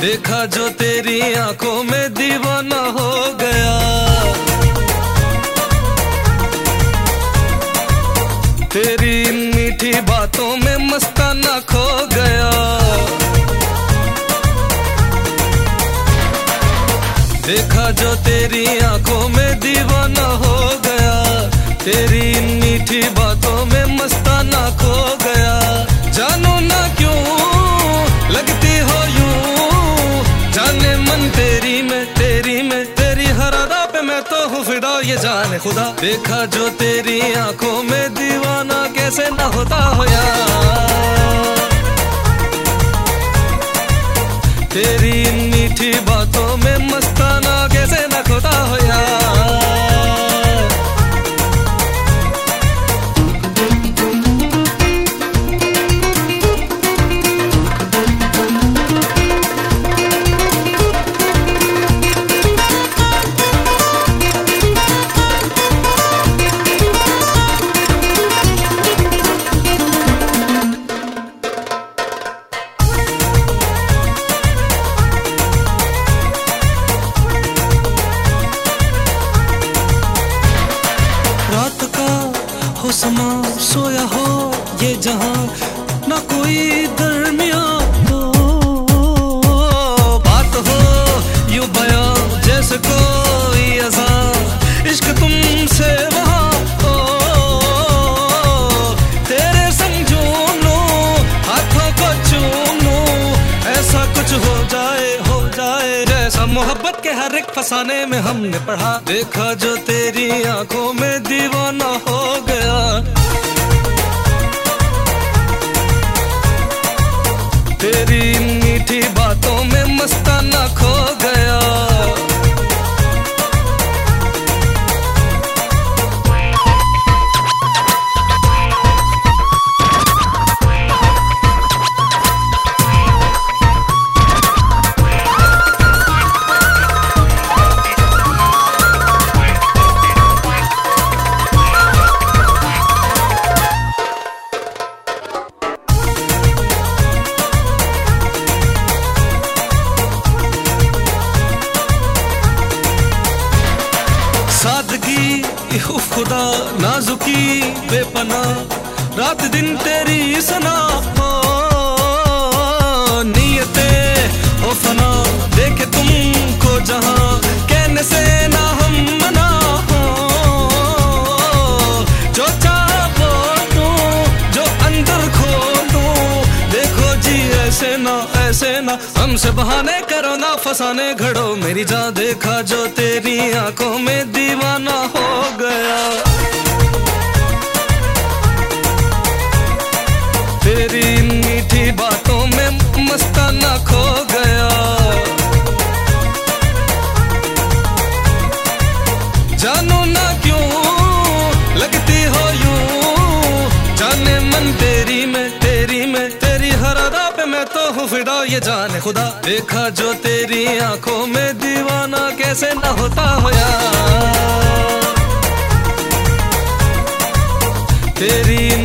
देखा जो तेरी आंखों में दीवाना हो गया। तेरी मीठी बातों में मस्ताना खो गया। देखा जो तेरी आंखों में दीवाना हो गया। तेरी मीठी बातों में मस्ताना खो गया। जानो ना क्यों लगती हो यूं, जाने मन तेरी में तेरी हर अदा पे मैं तो हूँ फिदा, ये जाने खुदा। देखा जो तेरी आंखों में दीवाना कैसे ना होता हो यार। तेरी मीठी बातों में मस्ताना कैसे ना खोता हो यार। हो समा सोया हो ये जहां, ना कोई दरमिया हो। बात हो यूं बयां जैसे कोई अज़ां, इश्क तुमसे वहां हो। तेरे संग झूमूं, हाथों को चूमूं, ऐसा कुछ हो जाए जैसा मोहब्बत के हर एक फसाने में हमने पढ़ा। देखा जो तेरी आंखों में दीवाना हो गया। तेरी मीठी बातों में मस्ताना खो गया। सादगी खुदा नाजुकी बेपना, रात दिन तेरी सना हो। नीयते हो फना देखे तुमको जहां, कहने से ना हम मना हो। जो चाहो तू जो अंदर खो दूं, देखो जी ऐसे ना हमसे बहाने करो ना फसाने घड़ो मेरी जान। देखा जो तेरी आंखों में दीवाना हो गया। तेरी मीठी बातों में मस्ताना खो गया। जानो ना क्यों लगती हो यूं, जाने मन तेरी में तेरी हर अदा पे मैं तो हूँ फिदा, ये जाने खुदा। देखा जो तेरी आंखों में दीवाना कैसे ना होता हो यार। तेरी